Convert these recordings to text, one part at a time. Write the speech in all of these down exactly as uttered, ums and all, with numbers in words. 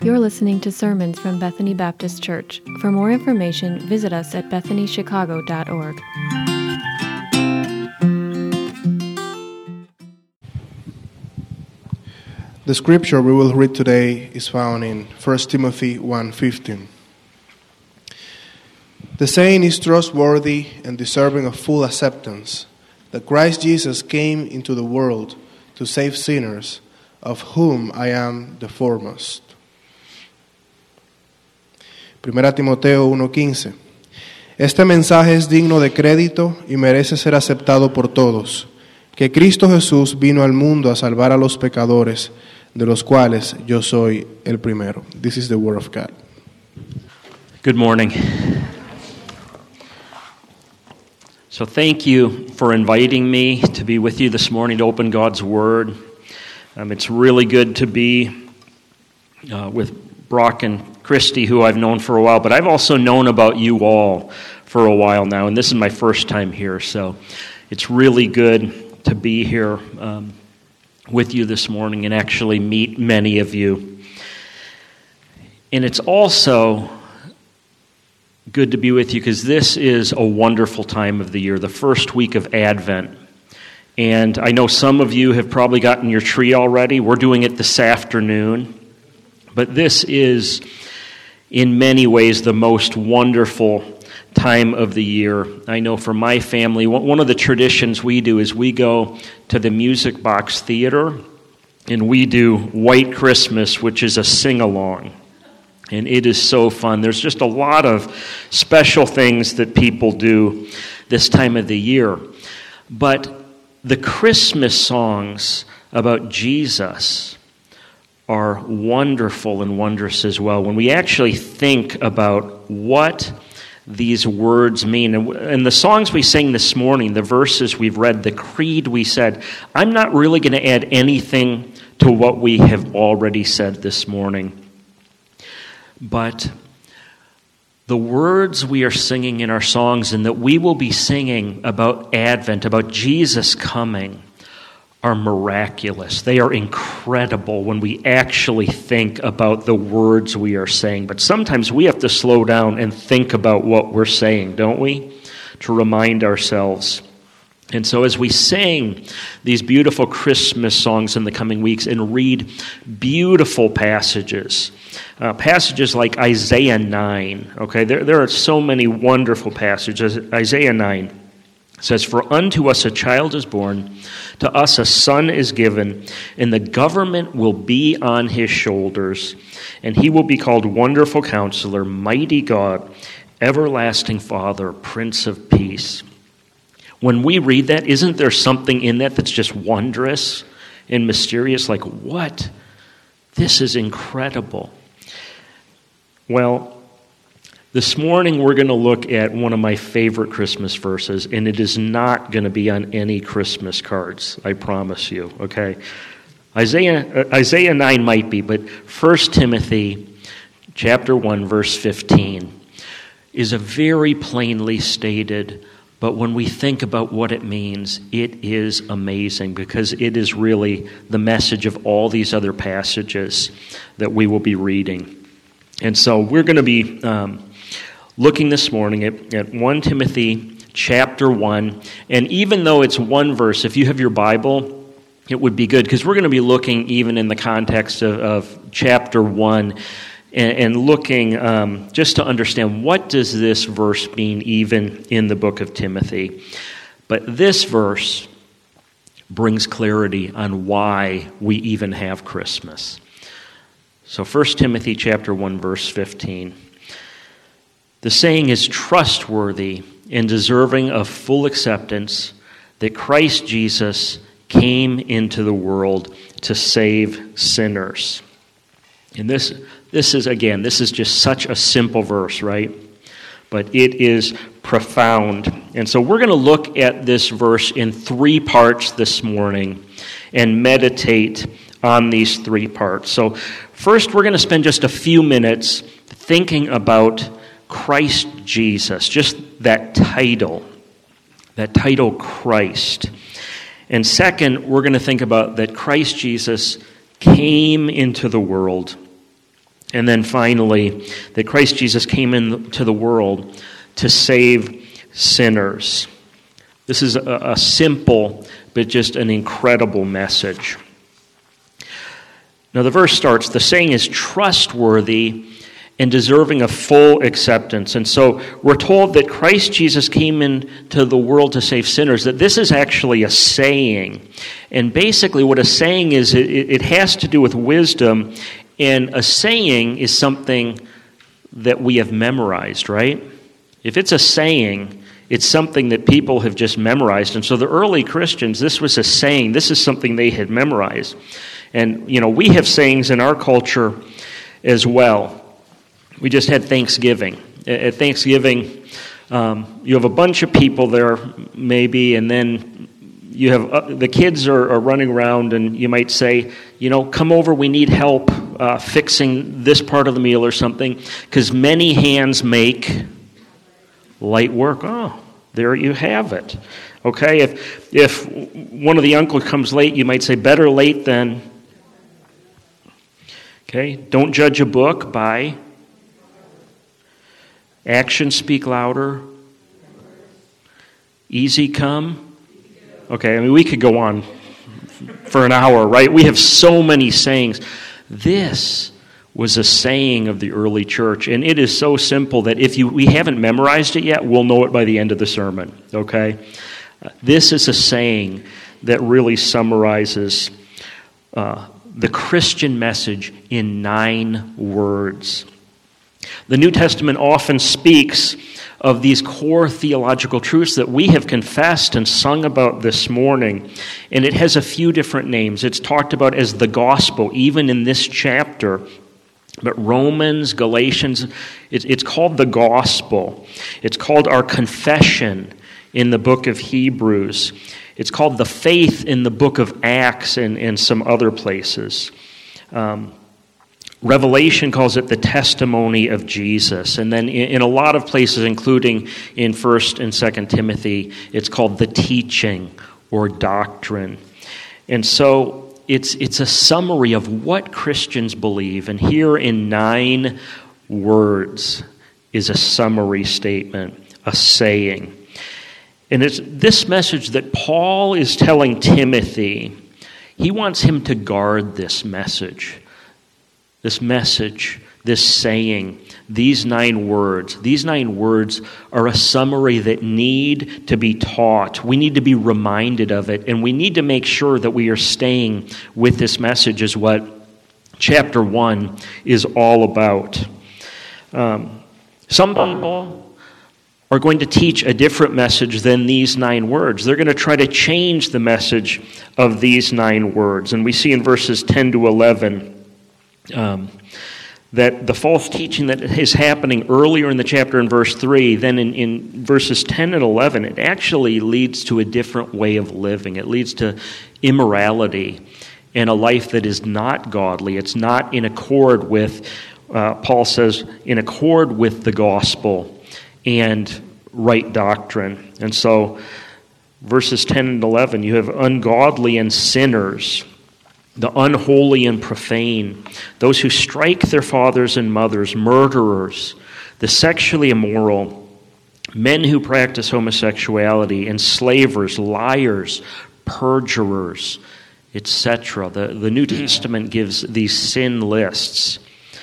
You're listening to sermons from Bethany Baptist Church. For more information, visit us at bethany chicago dot org. The scripture we will read today is found in First Timothy one fifteen. The saying is trustworthy and deserving of full acceptance, that Christ Jesus came into the world to save sinners, of whom I am the foremost. Primera Timoteo uno quince. Este mensaje es digno de crédito y merece ser aceptado por todos, que Cristo Jesús vino al mundo a salvar a los pecadores, de los cuales yo soy el primero. This is the word of God. Good morning. So thank you for inviting me to be with you this morning to open God's Word. Um, it's really good to be uh, with Brock and Christy, who I've known for a while, but I've also known about you all for a while now, and this is my first time here, so it's really good to be here um, with you this morning and actually meet many of you. And it's also good to be with you because this is a wonderful time of the year, the first week of Advent. And I know some of you have probably gotten your tree already. We're doing it this afternoon. But this is, in many ways, the most wonderful time of the year. I know for my family, one of the traditions we do is we go to the Music Box Theater, and we do White Christmas, which is a sing-along. And it is so fun. There's just a lot of special things that people do this time of the year. But the Christmas songs about Jesus are wonderful and wondrous as well. When we actually think about what these words mean, and, and the songs we sang this morning, the verses we've read, the creed we said, I'm not really going to add anything to what we have already said this morning. But the words we are singing in our songs and that we will be singing about Advent, about Jesus coming, are miraculous. They are incredible when we actually think about the words we are saying. But sometimes we have to slow down and think about what we're saying, don't we? To remind ourselves. And so as we sing these beautiful Christmas songs in the coming weeks and read beautiful passages, uh, passages like Isaiah nine, okay, there, there are so many wonderful passages. Isaiah nine says, For unto us a child is born, to us a son is given, and the government will be on his shoulders, and he will be called Wonderful Counselor, Mighty God, Everlasting Father, Prince of Peace. When we read that, isn't there something in that that's just wondrous and mysterious? Like, what? This is incredible. Well, this morning we're going to look at one of my favorite Christmas verses, and it is not going to be on any Christmas cards, I promise you, okay? Isaiah uh, Isaiah nine might be, but First Timothy chapter one, verse fifteen is a very plainly stated, but when we think about what it means, it is amazing because it is really the message of all these other passages that we will be reading. And so we're going to be um, looking this morning at, at First Timothy chapter one. And even though it's one verse, if you have your Bible, it would be good because we're going to be looking even in the context of, of chapter one and, and looking um, just to understand what does this verse mean even in the book of Timothy. But this verse brings clarity on why we even have Christmas. So First Timothy chapter one, verse fifteen. The saying is trustworthy and deserving of full acceptance that Christ Jesus came into the world to save sinners. And this, this is, again, this is just such a simple verse, right? But it is profound. And so we're going to look at this verse in three parts this morning and meditate on these three parts. So first, we're going to spend just a few minutes thinking about Christ Jesus, just that title, that title Christ. And second, we're going to think about that Christ Jesus came into the world And then finally, that Christ Jesus came into the world to save sinners. This is a, a simple but just an incredible message. Now the verse starts, the saying is trustworthy and deserving of full acceptance. And so we're told that Christ Jesus came into the world to save sinners, that this is actually a saying. And basically what a saying is, it, it has to do with wisdom, and a saying is something that we have memorized, right? If it's a saying, it's something that people have just memorized. And so the early Christians, this was a saying. This is something they had memorized. And, you know, we have sayings in our culture as well. We just had Thanksgiving. At Thanksgiving, um, you have a bunch of people there, maybe, and then you have uh, the kids are, are running around, and you might say, you know, come over, we need help uh, fixing this part of the meal or something, because many hands make light work. Oh, there you have it. Okay, if if one of the uncles comes late, you might say, better late than. Okay, don't judge a book by actions speak louder. Easy come. Okay, I mean, we could go on for an hour, right? We have so many sayings. This was a saying of the early church, and it is so simple that if you we haven't memorized it yet, we'll know it by the end of the sermon, okay? Uh, this is a saying that really summarizes uh, the Christian message in nine words. The New Testament often speaks of these core theological truths that we have confessed and sung about this morning, and it has a few different names. It's talked about as the gospel, even in this chapter. But Romans, Galatians, it's called the gospel. It's called our confession in the book of Hebrews. It's called the faith in the book of Acts and, and some other places. Um, Revelation calls it the testimony of Jesus. And then in, in a lot of places, including in First and Second Timothy, it's called the teaching or doctrine. And so It's it's a summary of what Christians believe, and here in nine words is a summary statement, a saying. And it's this message that Paul is telling Timothy. He wants him to guard this message, this message, this saying, these nine words. These nine words are a summary that need to be taught. We need to be reminded of it, and we need to make sure that we are staying with this message, is what chapter one is all about. Um, some people are going to teach a different message than these nine words. They're going to try to change the message of these nine words. And we see in verses ten to eleven um, that the false teaching that is happening earlier in the chapter in verse three, then in, in verses ten and eleven, it actually leads to a different way of living. It leads to immorality and a life that is not godly. It's not in accord with, uh, Paul says, in accord with the gospel and right doctrine. And so verses ten and eleven, you have ungodly and sinners, the unholy and profane, those who strike their fathers and mothers, murderers, the sexually immoral, men who practice homosexuality, enslavers, liars, perjurers, et cetera. The, the New Testament gives these sin lists.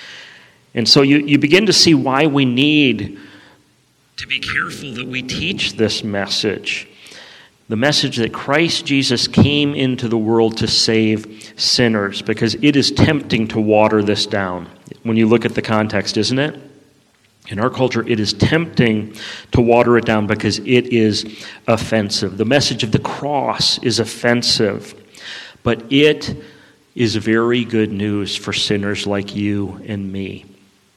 And so you, you begin to see why we need to be careful that we teach this message. The message that Christ Jesus came into the world to save sinners, because it is tempting to water this down when you look at the context, isn't it? In our culture, it is tempting to water it down because it is offensive. The message of the cross is offensive, but it is very good news for sinners like you and me.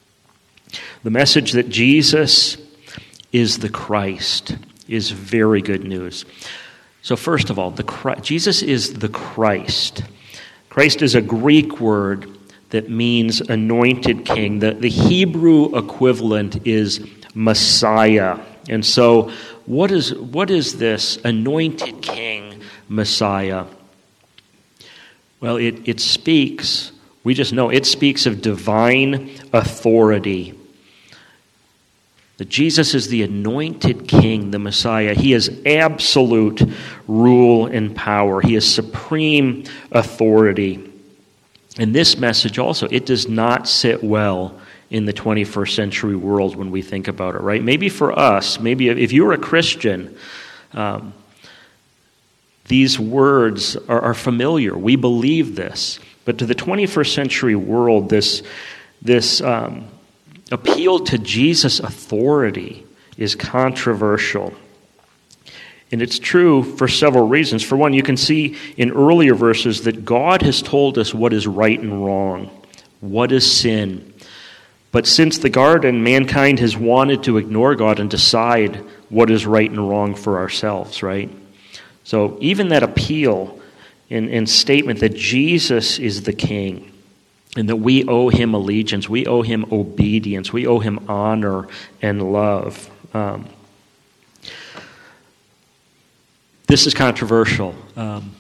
The message that Jesus is the Christ is very good news. So first of all, the Christ, Jesus is the Christ. Christ is a Greek word that means anointed king. The, the Hebrew equivalent is Messiah. And so what is what is this anointed king, Messiah? Well, it, it speaks We just know it speaks of divine authority. That Jesus is the anointed king, the Messiah. He has absolute rule and power. He has supreme authority. And this message also, it does not sit well in the twenty-first century world when we think about it, right? Maybe for us, maybe if you're a Christian, um, these words are, are familiar. We believe this. But to the twenty-first century world, this, this um, appeal to Jesus' authority is controversial. And it's true for several reasons. For one, you can see in earlier verses that God has told us what is right and wrong, what is sin. But since the garden, mankind has wanted to ignore God and decide what is right and wrong for ourselves, right? So even that appeal and, and statement that Jesus is the king, and that we owe him allegiance, we owe him obedience, we owe him honor and love. Um, this is controversial. Um,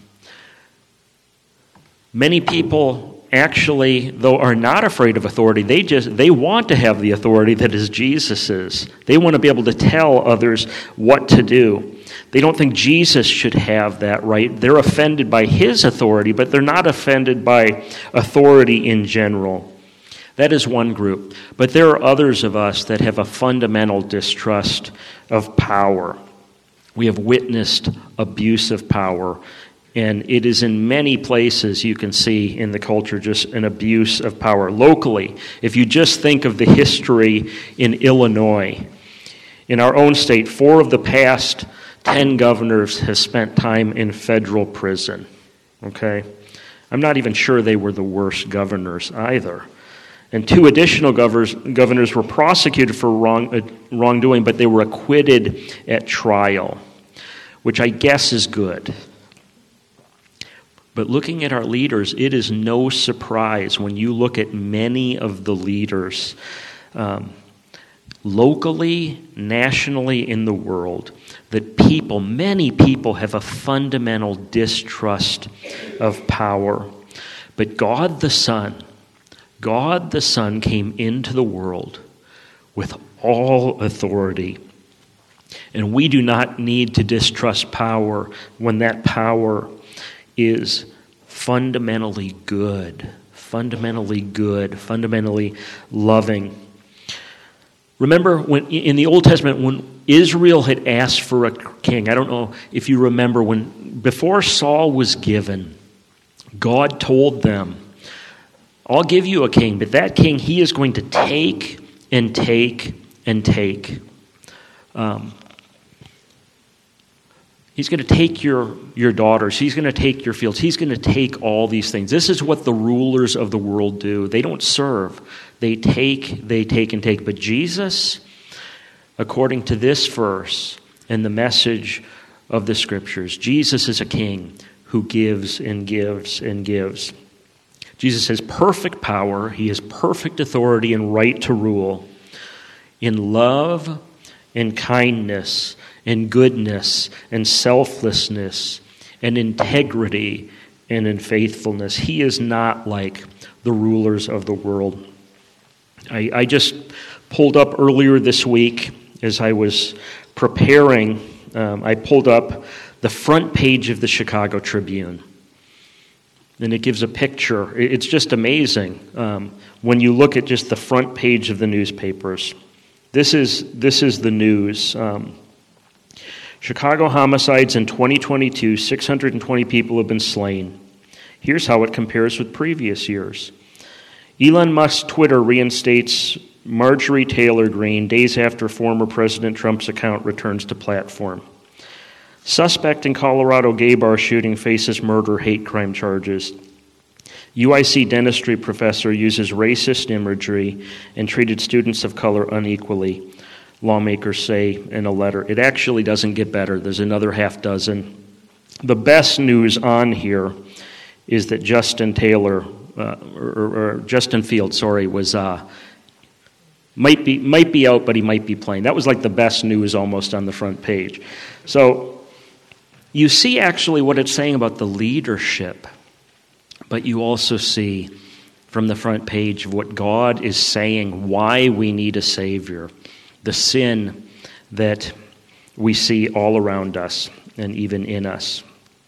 many people actually, though, are not afraid of authority. They just they want to have the authority that is Jesus's. They want to be able to tell others what to do. They don't think Jesus should have that right. They're offended by his authority, but they're not offended by authority in general. That is one group. But there are others of us that have a fundamental distrust of power. We have witnessed abuse of power, and it is in many places you can see in the culture just an abuse of power. Locally, if you just think of the history in Illinois, in our own state, four of the past ten governors have spent time in federal prison. Okay? I'm not even sure they were the worst governors either. And two additional governors, governors were prosecuted for wrong, uh, wrongdoing, but they were acquitted at trial, which I guess is good. But looking at our leaders, it is no surprise when you look at many of the leaders, um, locally, nationally in the world, that people, many people have a fundamental distrust of power. But God the Son, God the Son came into the world with all authority. And we do not need to distrust power when that power is fundamentally good, fundamentally good, fundamentally loving. Remember when in the Old Testament when Israel had asked for a king, I don't know if you remember when before Saul was given, God told them, I'll give you a king, but that king, he is going to take and take and take. Um, he's going to take your, your daughters. He's going to take your fields. He's going to take all these things. This is what the rulers of the world do. They don't serve. They take, they take and take. But Jesus, according to this verse and the message of the Scriptures, Jesus is a king who gives and gives and gives. Jesus has perfect power. He has perfect authority and right to rule in love and kindness and goodness and selflessness and integrity and in faithfulness. He is not like the rulers of the world. I, I just pulled up earlier this week as I was preparing, um, I pulled up the front page of the Chicago Tribune. And it gives a picture. It's just amazing um, when you look at just the front page of the newspapers. This is this is the news. Um, Chicago homicides in twenty twenty-two, six hundred twenty people have been slain. Here's how it compares with previous years. Elon Musk's Twitter reinstates Marjorie Taylor Greene days after former President Trump's account returns to platform. Suspect in Colorado gay bar shooting faces murder hate crime charges. U I C dentistry professor uses racist imagery and treated students of color unequally, lawmakers say in a letter. It actually doesn't get better. There's another half dozen. The best news on here is that Justin Taylor, uh, or, or Justin Fields, sorry, was uh, might be might be out, but he might be playing. That was like the best news almost on the front page. So you see actually what it's saying about the leadership, but you also see from the front page of what God is saying, why we need a Savior, the sin that we see all around us and even in us.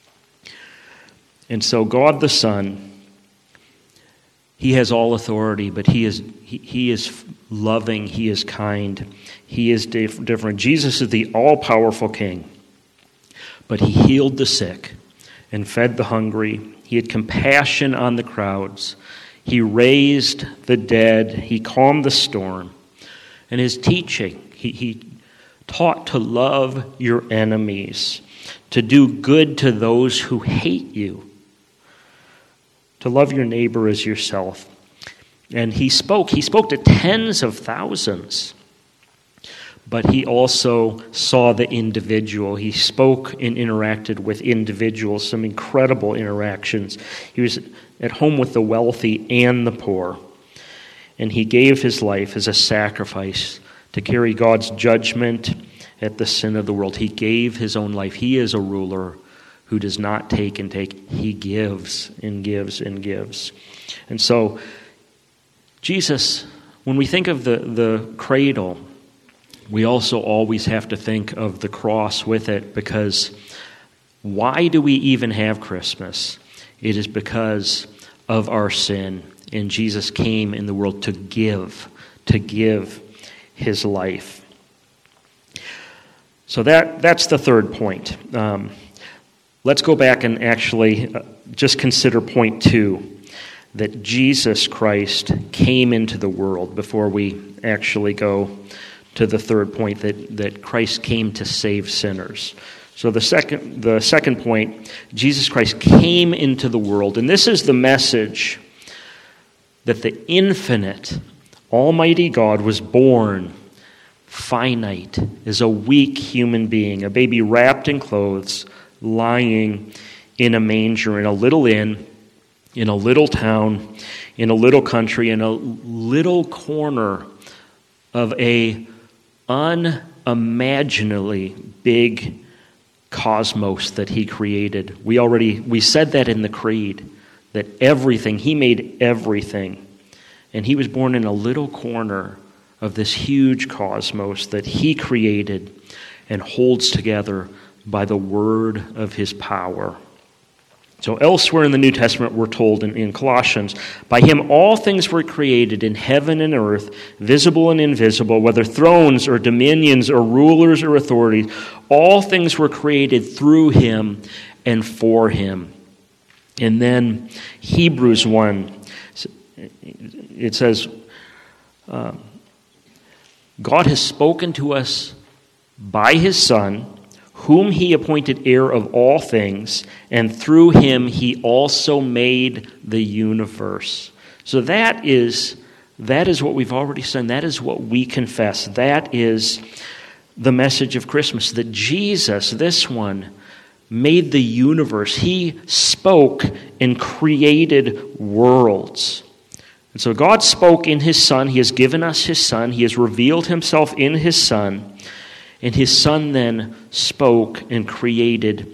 And so God the Son, he has all authority, but he is he, he is loving, he is kind, he is dif- different. Jesus is the all-powerful King, but he healed the sick and fed the hungry. He had compassion on the crowds. He raised the dead. He calmed the storm. And his teaching, he, he taught to love your enemies, to do good to those who hate you, to love your neighbor as yourself. And he spoke. He spoke to tens of thousands. But he also saw the individual. He spoke and interacted with individuals, some incredible interactions. He was at home with the wealthy and the poor. And he gave his life as a sacrifice to carry God's judgment at the sin of the world. He gave his own life. He is a ruler who does not take and take. He gives and gives and gives. And so, Jesus, when we think of the, the cradle, we also always have to think of the cross with it, because why do we even have Christmas? It is because of our sin, and Jesus came in the world to give, to give his life. So that that's the third point. Um, let's go back and actually uh, just consider point two, that Jesus Christ came into the world, before we actually go to the third point, that, that Christ came to save sinners. So the second the second point, Jesus Christ came into the world, and this is the message that the infinite, almighty God was born finite, as a weak human being, a baby wrapped in clothes, lying in a manger in a little inn, in a little town, in a little country, in a little corner of a unimaginably big cosmos that he created. We already, we said that in the creed, that everything, he made everything. And he was born in a little corner of this huge cosmos that he created and holds together by the word of his power. So elsewhere in the New Testament, we're told in, in Colossians, by him all things were created in heaven and earth, visible and invisible, whether thrones or dominions or rulers or authorities. All things were created through him and for him. And then Hebrews one, it says, uh, God has spoken to us by his Son, whom he appointed heir of all things, and through him he also made the universe. So that is, that is what we've already said. That is what we confess. That is the message of Christmas, that Jesus, this one, made the universe. He spoke and created worlds. And so God spoke in his Son. He has given us his Son. He has revealed himself in his Son. And his Son then spoke and created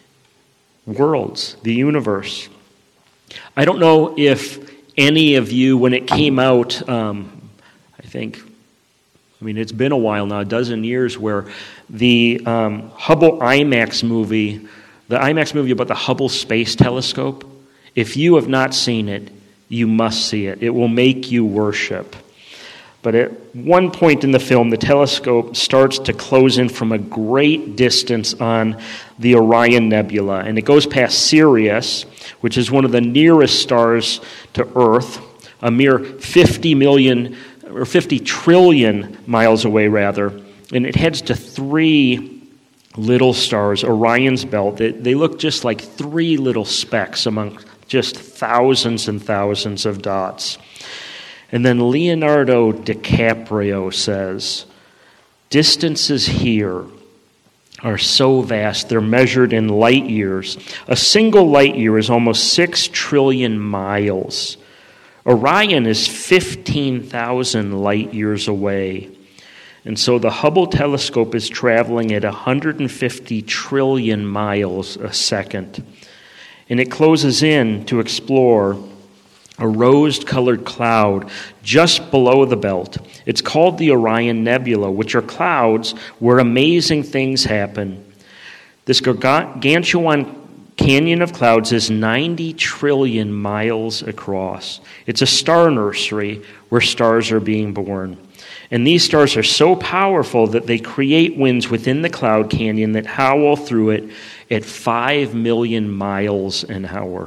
worlds, the universe. I don't know if any of you, when it came out, um, I think, I mean, it's been a while now, a dozen years, where the um, Hubble IMAX movie, the IMAX movie about the Hubble Space Telescope, if you have not seen it, you must see it. It will make you worship. But at one point in the film, the telescope starts to close in from a great distance on the Orion Nebula, and it goes past Sirius, which is one of the nearest stars to Earth, a mere fifty million, or fifty trillion miles away, rather, and it heads to three little stars, Orion's belt. They, they look just like three little specks among just thousands and thousands of dots. And then Leonardo DiCaprio says, distances here are so vast, they're measured in light years. A single light year is almost six trillion miles. Orion is fifteen thousand light years away. And so the Hubble telescope is traveling at one hundred fifty trillion miles a second. And it closes in to explore a rose-colored cloud just below the belt. It's called the Orion Nebula, which are clouds where amazing things happen. This gargantuan canyon of clouds is ninety trillion miles across. It's a star nursery where stars are being born. And these stars are so powerful that they create winds within the cloud canyon that howl through it at five million miles an hour.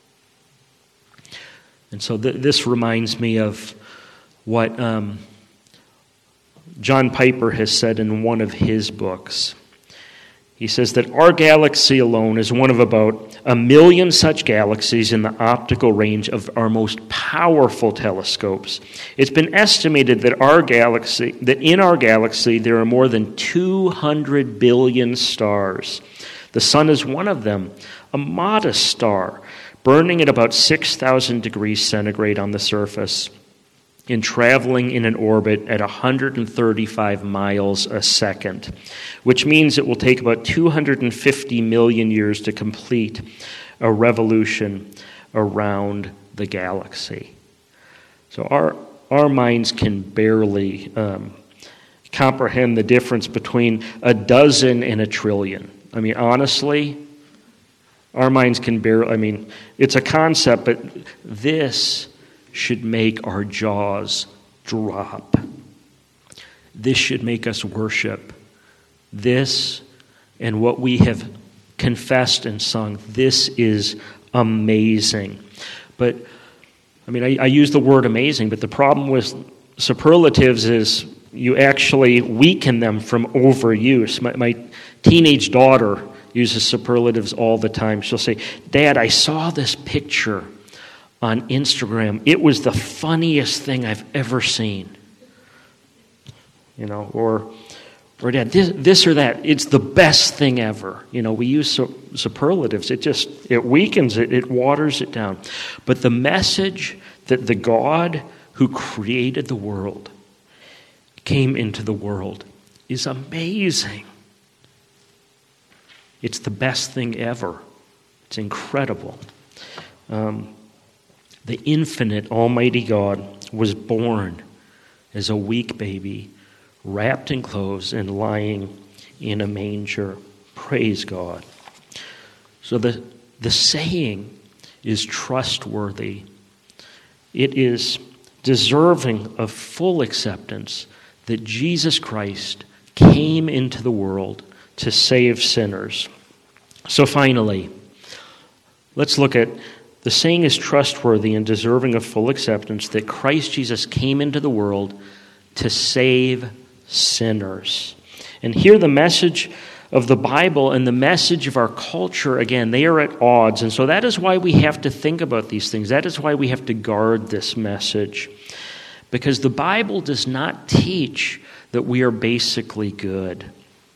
And so th- this reminds me of what um, John Piper has said in one of his books. He says that our galaxy alone is one of about a million such galaxies in the optical range of our most powerful telescopes. It's been estimated that our galaxy, that in our galaxy there are more than two hundred billion stars. The sun is one of them, a modest star, burning at about six thousand degrees centigrade on the surface and traveling in an orbit at one hundred thirty-five miles a second, which means it will take about two hundred fifty million years to complete a revolution around the galaxy. So our our minds can barely um, comprehend the difference between a dozen and a trillion. I mean, honestly, our minds can barely, I mean, it's a concept, but this should make our jaws drop. This should make us worship. This and what we have confessed and sung, this is amazing. But, I mean, I, I use the word amazing, but the problem with superlatives is you actually weaken them from overuse. My, my teenage daughter uses superlatives all the time. She'll say, "Dad, I saw this picture on Instagram. It was the funniest thing I've ever seen." You know, or, or Dad, this, this or that, it's the best thing ever. You know, we use su- superlatives. It just, it weakens it, it waters it down. But the message that the God who created the world came into the world is amazing. It's the best thing ever. It's incredible. Um, the infinite Almighty God was born as a weak baby, wrapped in clothes and lying in a manger. Praise God. So the, the saying is trustworthy. It is deserving of full acceptance that Jesus Christ came into the world to save sinners. So finally, let's look at the saying is trustworthy and deserving of full acceptance that Christ Jesus came into the world to save sinners. And here the message of the Bible and the message of our culture, again, they are at odds. And so that is why we have to think about these things. That is why we have to guard this message. Because the Bible does not teach that we are basically good.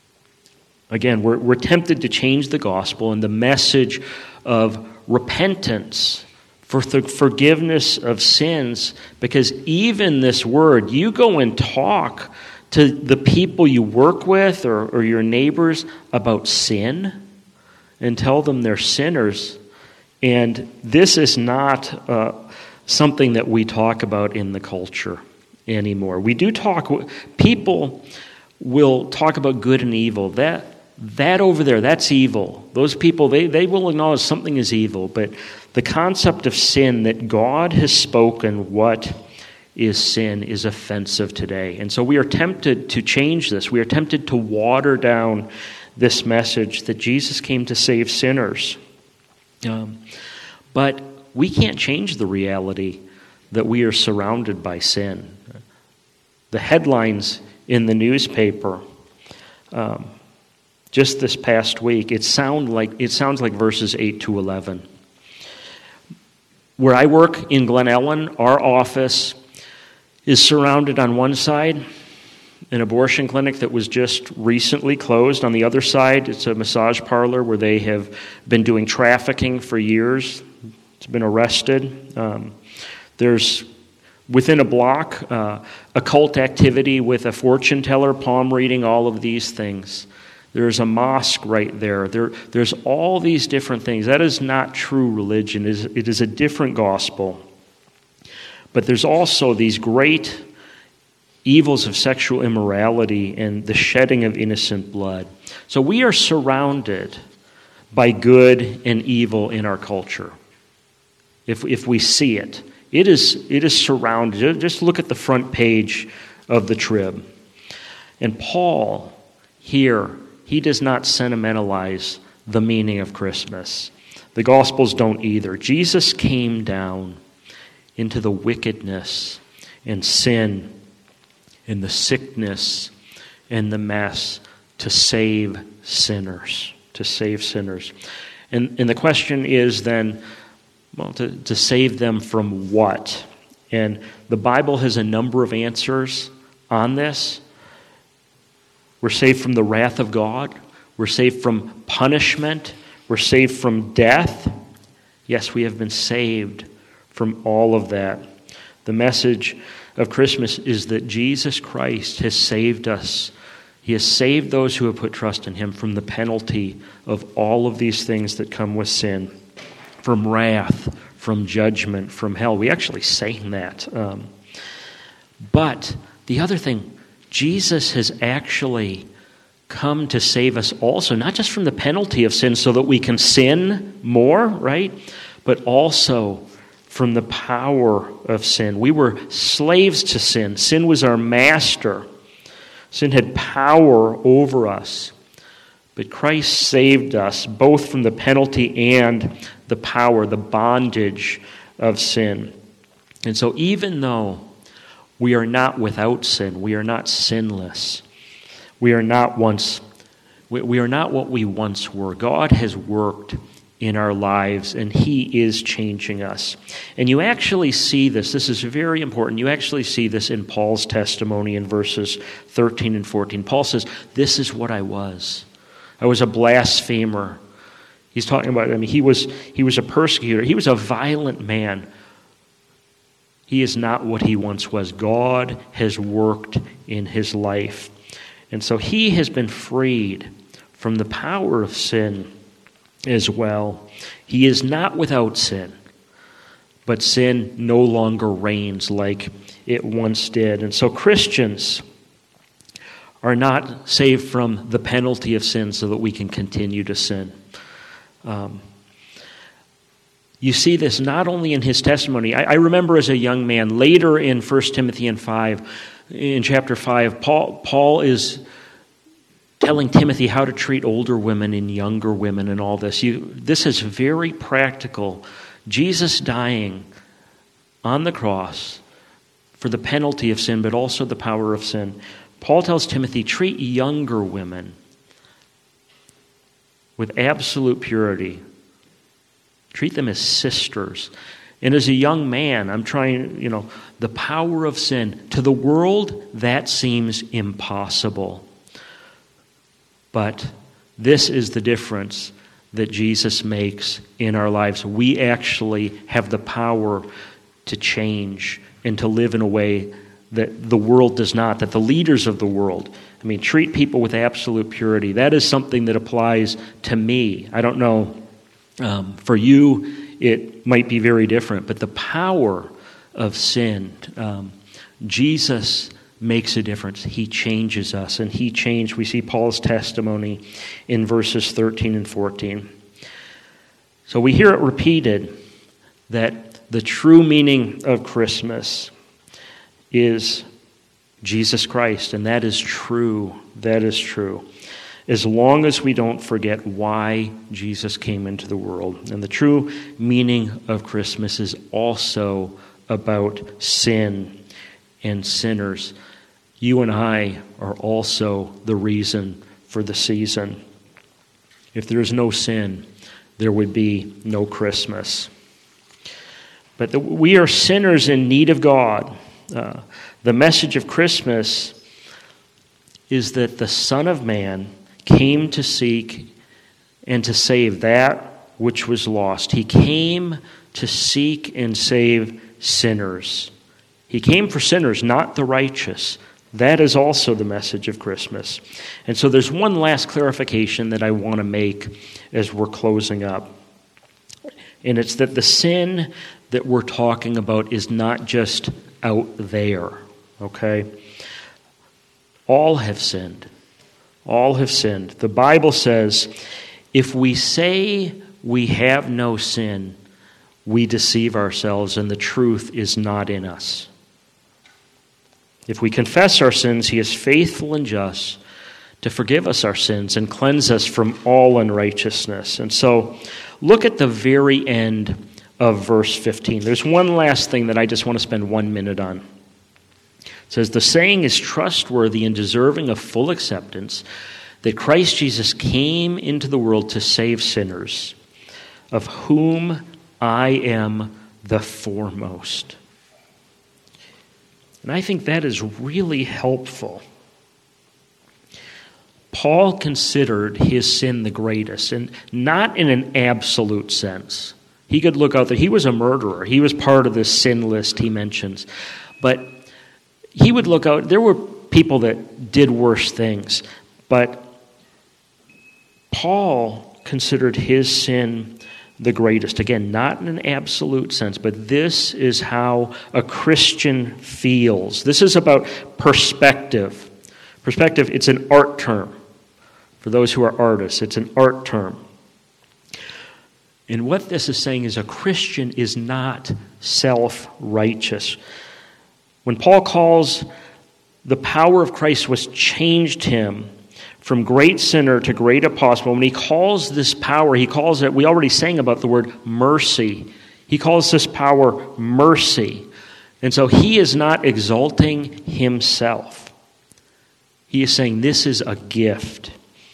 Again, we're, we're tempted to change the gospel and the message of repentance for the forgiveness of sins, because even this word, you go and talk to the people you work with or, or your neighbors about sin and tell them they're sinners. And this is not uh, something that we talk about in the culture anymore. We do talk, people will talk about good and evil. That That over there, that's evil. Those people, they, they will acknowledge something is evil. But the concept of sin, that God has spoken what is sin, is offensive today. And so we are tempted to change this. We are tempted to water down this message that Jesus came to save sinners. Um, but we can't change the reality that we are surrounded by sin. The headlines in the newspaper Um, just this past week, it sound like it sounds like verses eight to eleven. Where I work in Glen Ellen, our office is surrounded on one side an abortion clinic that was just recently closed. On the other side, it's a massage parlor where they have been doing trafficking for years. It's been arrested. Um, there's within a block uh, occult activity with a fortune teller, palm reading, all of these things. There's a mosque right there. there. There's all these different things. That is not true religion. It is, it is a different gospel. But there's also these great evils of sexual immorality and the shedding of innocent blood. So we are surrounded by good and evil in our culture. If if we see it, it is it is surrounded. Just look at the front page of the Trib. And Paul here, he does not sentimentalize the meaning of Christmas. The Gospels don't either. Jesus came down into the wickedness and sin and the sickness and the mess to save sinners, to save sinners. And, and the question is then, well, to, to save them from what? And the Bible has a number of answers on this. We're saved from the wrath of God. We're saved from punishment. We're saved from death. Yes, we have been saved from all of that. The message of Christmas is that Jesus Christ has saved us. He has saved those who have put trust in him from the penalty of all of these things that come with sin, from wrath, from judgment, from hell. We actually sang that. Um, but the other thing, Jesus has actually come to save us also, not just from the penalty of sin so that we can sin more, right? But also from the power of sin. We were slaves to sin. Sin was our master. Sin had power over us. But Christ saved us both from the penalty and the power, the bondage of sin. And so even though we are not without sin, we are not sinless, we are not once we, we are not what we once were. God has worked in our lives, and he is changing us. And you actually see this, this is very important, you actually see this in Paul's testimony in verses thirteen and fourteen. Paul says, this is what I was. I was a blasphemer. He's talking about, I mean, he was he was a persecutor. He was a violent man. He is not what he once was. God has worked in his life. And so he has been freed from the power of sin as well. He is not without sin, but sin no longer reigns like it once did. And so Christians are not saved from the penalty of sin so that we can continue to sin. Um, you see this not only in his testimony. I, I remember as a young man, later in First Timothy and five, in chapter five, Paul, Paul is telling Timothy how to treat older women and younger women and all this. You, this is very practical. Jesus dying on the cross for the penalty of sin, but also the power of sin. Paul tells Timothy, treat younger women with absolute purity. Treat them as sisters. And as a young man, I'm trying, you know, the power of sin. To the world, that seems impossible. But this is the difference that Jesus makes in our lives. We actually have the power to change and to live in a way that the world does not, that the leaders of the world, I mean, treat people with absolute purity. That is something that applies to me. I don't know, um, for you, it might be very different, but the power of sin, um, Jesus makes a difference. He changes us, and he changed. We see Paul's testimony in verses thirteen and fourteen. So we hear it repeated that the true meaning of Christmas is Jesus Christ, and that is true. That is true. As long as we don't forget why Jesus came into the world. And the true meaning of Christmas is also about sin and sinners. You and I are also the reason for the season. If there is no sin, there would be no Christmas. But the, we are sinners in need of God. Uh, the message of Christmas is that the Son of Man came to seek and to save that which was lost. He came to seek and save sinners. He came for sinners, not the righteous. That is also the message of Christmas. And so there's one last clarification that I want to make as we're closing up. And it's that the sin that we're talking about is not just out there, okay? All have sinned. All have sinned. The Bible says, if we say we have no sin, we deceive ourselves and the truth is not in us. If we confess our sins, he is faithful and just to forgive us our sins and cleanse us from all unrighteousness. And so, look at the very end of verse fifteen. There's one last thing that I just want to spend one minute on. It says, the saying is trustworthy and deserving of full acceptance that Christ Jesus came into the world to save sinners, of whom I am the foremost. And I think that is really helpful. Paul considered his sin the greatest, and not in an absolute sense. He could look out there. He was a murderer. He was part of this sin list he mentions. But he would look out. There were people that did worse things. But Paul considered his sin the greatest. Again, not in an absolute sense, but this is how a Christian feels. This is about perspective. Perspective, it's an art term. For those who are artists, it's an art term. And what this is saying is a Christian is not self-righteous. When Paul calls the power of Christ was changed him from great sinner to great apostle, when he calls this power, he calls it, we already sang about the word mercy. He calls this power mercy. And so he is not exalting himself. He is saying this is a gift.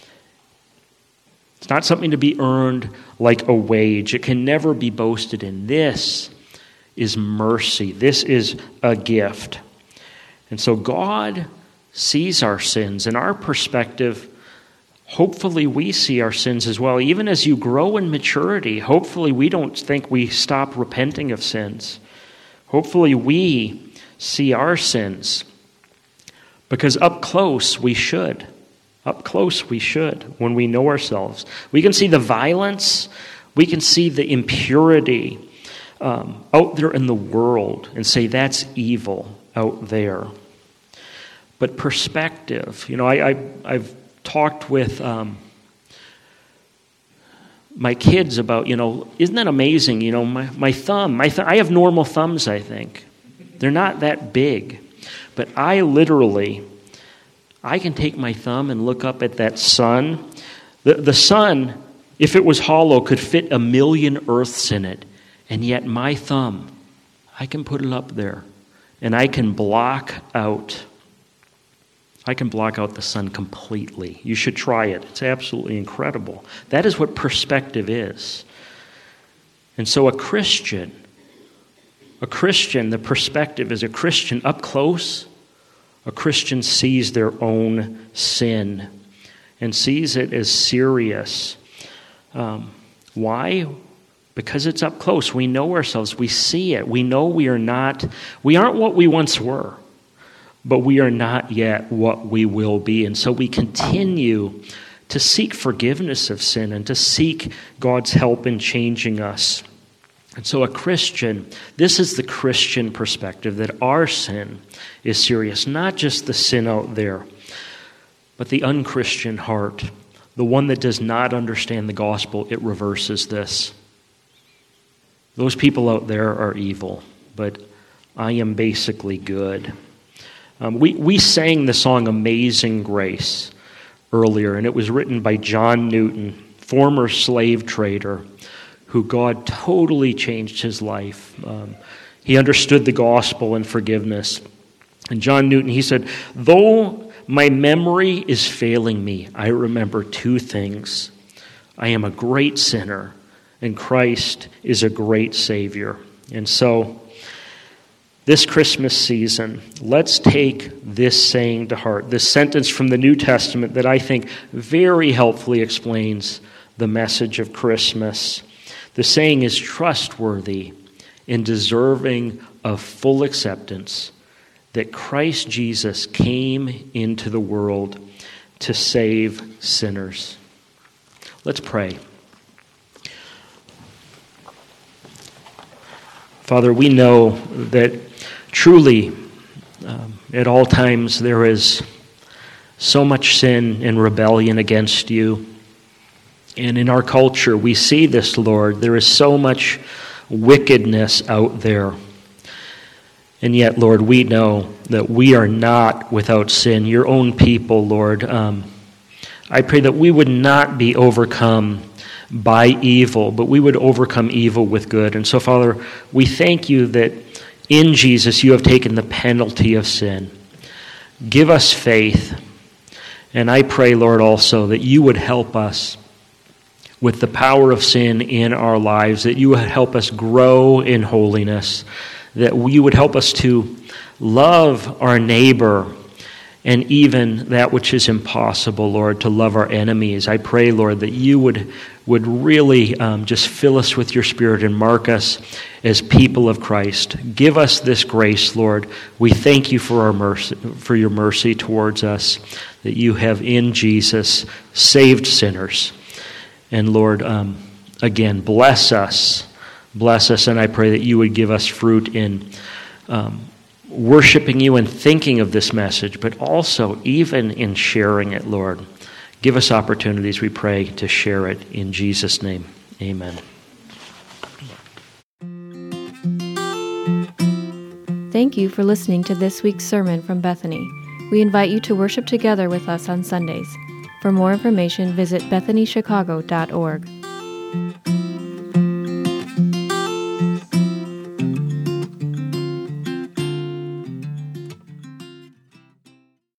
It's not something to be earned like a wage. It can never be boasted in. This is mercy. This is a gift. And so God sees our sins. In our perspective, hopefully we see our sins as well. Even as you grow in maturity, hopefully we don't think we stop repenting of sins. Hopefully we see our sins. Because up close we should. Up close we should when we know ourselves. We can see the violence. We can see the impurity um, out there in the world and say that's evil out there. But perspective, you know, I, I, I've talked with um, my kids about, you know, isn't that amazing? You know, my, my thumb, my th- I have normal thumbs, I think. They're not that big. But I literally, I can take my thumb and look up at that sun. The, the sun, if it was hollow, could fit a million earths in it. And yet my thumb, I can put it up there. And I can block out I can block out the sun completely. You should try it. It's absolutely incredible. That is what perspective is. And so a Christian, a Christian, the perspective is a Christian up close. A Christian sees their own sin and sees it as serious. Um, why? Because it's up close. We know ourselves. We see it. We know we are not, we aren't what we once were. But we are not yet what we will be. And so we continue to seek forgiveness of sin and to seek God's help in changing us. And so a Christian, this is the Christian perspective, that our sin is serious. Not just the sin out there, but the unchristian heart, the one that does not understand the gospel, it reverses this. Those people out there are evil, but I am basically good. Um, we, we sang the song Amazing Grace earlier, and it was written by John Newton, former slave trader, who God totally changed his life. Um, he understood the gospel and forgiveness. And John Newton, he said, though my memory is failing me, I remember two things. I am a great sinner, and Christ is a great Savior. And so, this Christmas season, let's take this saying to heart, this sentence from the New Testament that I think very helpfully explains the message of Christmas. The saying is trustworthy and deserving of full acceptance, that Christ Jesus came into the world to save sinners. Let's pray. Father, we know that truly um, at all times there is so much sin and rebellion against you. And in our culture, we see this, Lord. There is so much wickedness out there. And yet, Lord, we know that we are not without sin. Your own people, Lord. Um, I pray that we would not be overcome by evil, but we would overcome evil with good. And so, Father, we thank you that in Jesus you have taken the penalty of sin. Give us faith. And I pray, Lord, also that you would help us with the power of sin in our lives, that you would help us grow in holiness, that you would help us to love our neighbor and even that which is impossible, Lord, to love our enemies. I pray, Lord, that you would, would really um, just fill us with your Spirit and mark us as people of Christ. Give us this grace, Lord. We thank you for our mercy, for your mercy towards us, that you have in Jesus saved sinners. And Lord, um, again, bless us. Bless us, and I pray that you would give us fruit in um, worshiping you and thinking of this message, but also even in sharing it, Lord. Give us opportunities, we pray, to share it in Jesus' name. Amen. Thank you for listening to this week's sermon from Bethany. We invite you to worship together with us on Sundays. For more information, visit bethany chicago dot org.